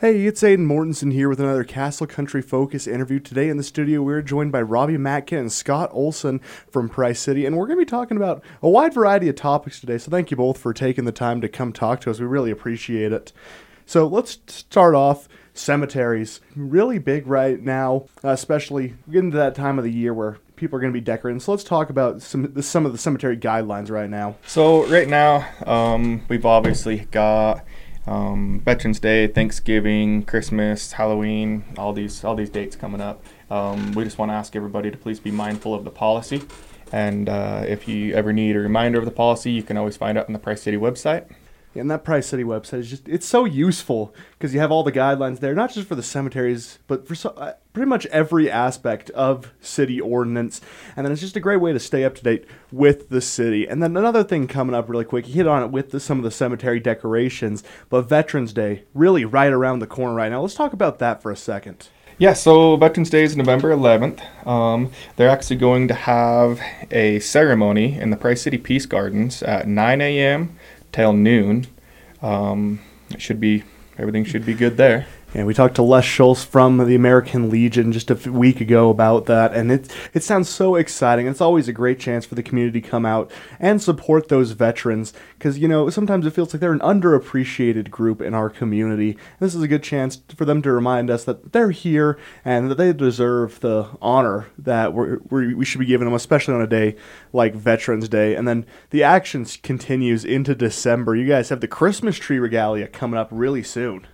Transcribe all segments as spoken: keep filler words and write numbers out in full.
Hey, it's Aiden Mortensen here with another Castle Country Focus interview. Today in the studio, we're joined by Robbie Matkin and Scott Olson from Price City, and we're going to be talking about a wide variety of topics today, so thank you both for taking the time to come talk to us. We really appreciate it. So let's start off. Cemeteries, really big right now, uh, especially getting to that time of the year where people are going to be decorating. So let's talk about some the, some of the cemetery guidelines right now. So right now, um, we've obviously got um, Veterans Day, Thanksgiving, Christmas, Halloween, all these all these dates coming up. Um, we just want to ask everybody to please be mindful of the policy. And uh, if you ever need a reminder of the policy, you can always find it on the Price City website. And that Price City website is just, it's so useful because you have all the guidelines there, not just for the cemeteries, but for so, uh, pretty much every aspect of city ordinance. And then it's just a great way to stay up to date with the city. And then another thing coming up really quick, you hit on it with the, some of the cemetery decorations, but Veterans Day, really right around the corner right now. Let's talk about that for a second. Yeah, so Veterans Day is November eleventh. Um, they're actually going to have a ceremony in the Price City Peace Gardens at nine a.m. till noon. Um, it should be, everything should be good there. And we talked to Les Schultz from the American Legion just a week ago about that, and it it sounds so exciting. It's always a great chance for the community to come out and support those veterans, because, you know, sometimes it feels like they're an underappreciated group in our community. And this is a good chance for them to remind us that they're here and that they deserve the honor that we're, we're, we should be giving them, especially on a day like Veterans Day. And then the action continues into December. You guys have the Christmas tree regalia coming up really soon.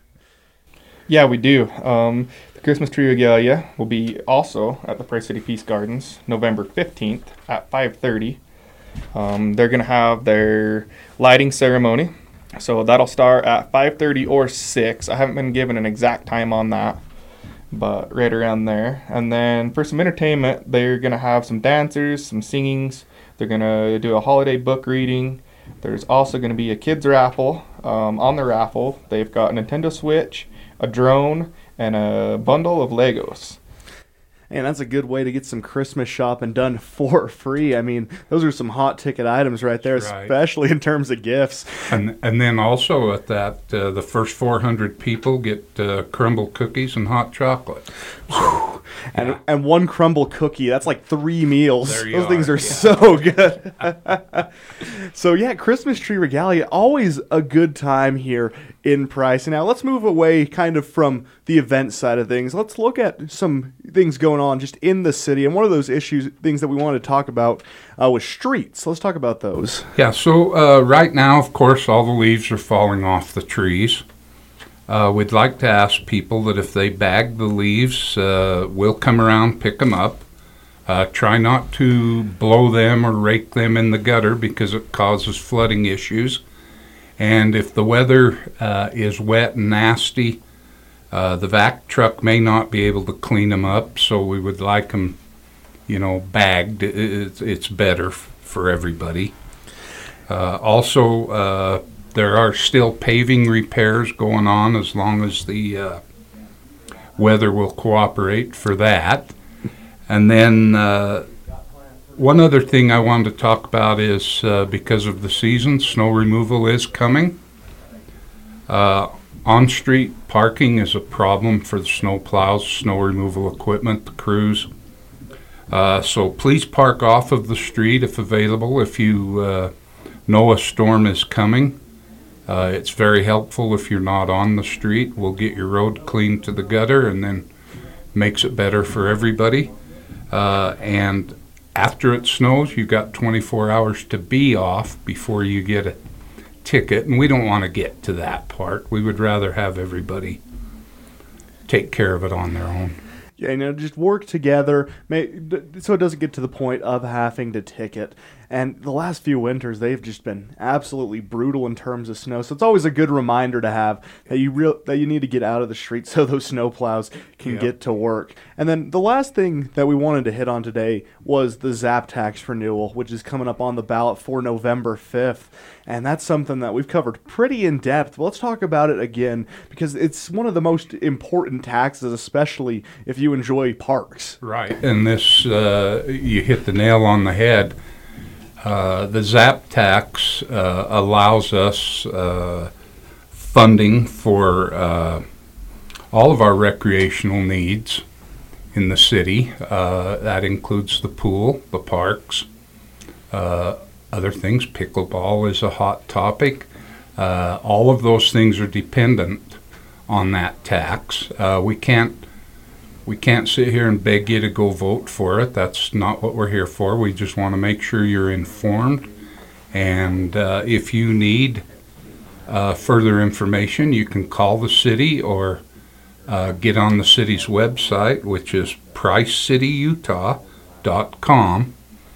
Yeah, we do. Um, the Christmas tree regalia will be also at the Price City Peace Gardens November fifteenth at five thirty. Um, they're going to have their lighting ceremony. So that'll start at five thirty or six. I haven't been given an exact time on that, but right around there. And then for some entertainment, they're going to have some dancers, some singings. They're going to do a holiday book reading. There's also going to be a kids raffle. Um, on the raffle, they've got a Nintendo Switch, a drone, and a bundle of Legos. And that's a good way to get some Christmas shopping done for free. I mean, those are some hot ticket items right there, right. Especially in terms of gifts. And and then also at that, uh, the first four hundred people get uh, crumble cookies and hot chocolate. So, and yeah. and one crumble cookie, that's like three meals. There you Those are. things are yeah. so good. So yeah, Christmas tree regalia, always a good time here in Price. And now let's move away kind of from the event side of things. Let's look at some things going on just in the city. And one of those issues, things that we wanted to talk about uh, was streets. Let's talk about those. Yeah, so uh, right now, of course, all the leaves are falling off the trees. Uh, we'd like to ask people that if they bag the leaves, uh, we'll come around, pick them up. Uh, try not to blow them or rake them in the gutter because it causes flooding issues. And if the weather uh, is wet and nasty, uh, the vac truck may not be able to clean them up, so we would like them, you know, bagged. It's, it's better f- for everybody. Uh, also, uh, there are still paving repairs going on as long as the uh, weather will cooperate for that. And then uh, one other thing I wanted to talk about is uh, because of the season, snow removal is coming. Uh, on-street parking is a problem for the snow plows, snow removal equipment, the crews. Uh, so please park off of the street if available if you uh, know a storm is coming. Uh, it's very helpful if you're not on the street. We'll get your road cleaned to the gutter and then makes it better for everybody. Uh, and after it snows, you've got twenty-four hours to be off before you get a ticket. And we don't want to get to that part. We would rather have everybody take care of it on their own. Yeah, you know, just work together so it doesn't get to the point of having to ticket. And the last few winters, they've just been absolutely brutal in terms of snow. So it's always a good reminder to have that you real that you need to get out of the street so those snowplows can yep. get to work. And then the last thing that we wanted to hit on today was the ZAP tax renewal, which is coming up on the ballot for November fifth. And that's something that we've covered pretty in depth. But let's talk about it again because it's one of the most important taxes, especially if you enjoy parks. Right. And this, uh, you hit the nail on the head. Uh, the ZAP tax uh, allows us uh, funding for uh, all of our recreational needs in the city. Uh, that includes the pool, the parks, uh, other things. Pickleball is a hot topic. Uh, all of those things are dependent on that tax. Uh, we can't we can't sit here and beg you to go vote for it. That's not what we're here for. We just want to make sure you're informed. And uh, if you need uh, further information, you can call the city or uh, get on the city's website, which is price city utah dot com.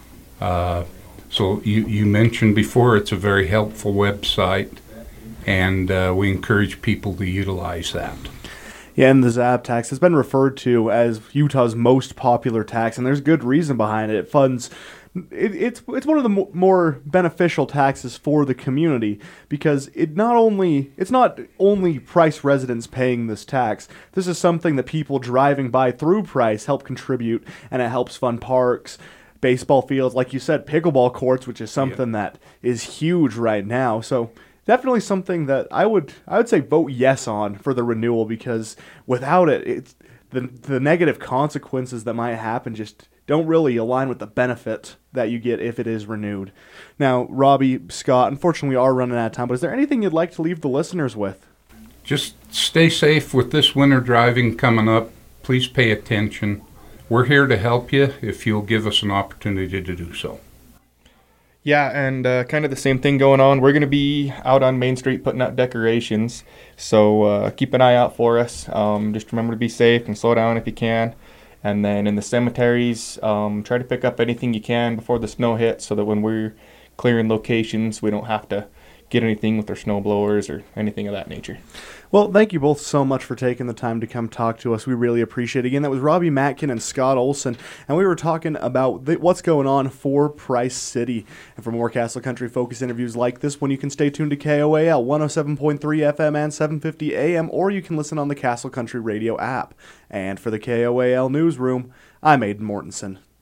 Uh, so you, you mentioned before it's a very helpful website, and uh, we encourage people to utilize that. Yeah, and the ZAB tax has been referred to as Utah's most popular tax, and there's good reason behind it. It funds, it, it's it's one of the mo- more beneficial taxes for the community because it not only it's not only Price residents paying this tax. This is something that people driving by through Price help contribute, and it helps fund parks, baseball fields, like you said, pickleball courts, which is something yeah. that is huge right now. So. Definitely something that I would I would say vote yes on for the renewal, because without it, it's the the negative consequences that might happen just don't really align with the benefit that you get if it is renewed. Now, Robbie, Scott, unfortunately we are running out of time, but is there anything you'd like to leave the listeners with? Just stay safe with this winter driving coming up. Please pay attention. We're here to help you if you'll give us an opportunity to do so. Yeah, and uh, kind of the same thing going on. We're going to be out on Main Street putting out decorations, so uh, keep an eye out for us. Um, just remember to be safe and slow down if you can. And then in the cemeteries, um, try to pick up anything you can before the snow hits, so that when we're clearing locations, we don't have to get anything with our snow blowers or anything of that nature. Well, thank you both so much for taking the time to come talk to us. We really appreciate it. Again, that was Robbie Matkin and Scott Olson, and we were talking about the, what's going on for Price City. And for more Castle Country Focus interviews like this one, you can stay tuned to K O A L one oh seven point three F M and seven fifty A M, or you can listen on the Castle Country Radio app. And for the K O A L Newsroom, I'm Aidan Mortensen.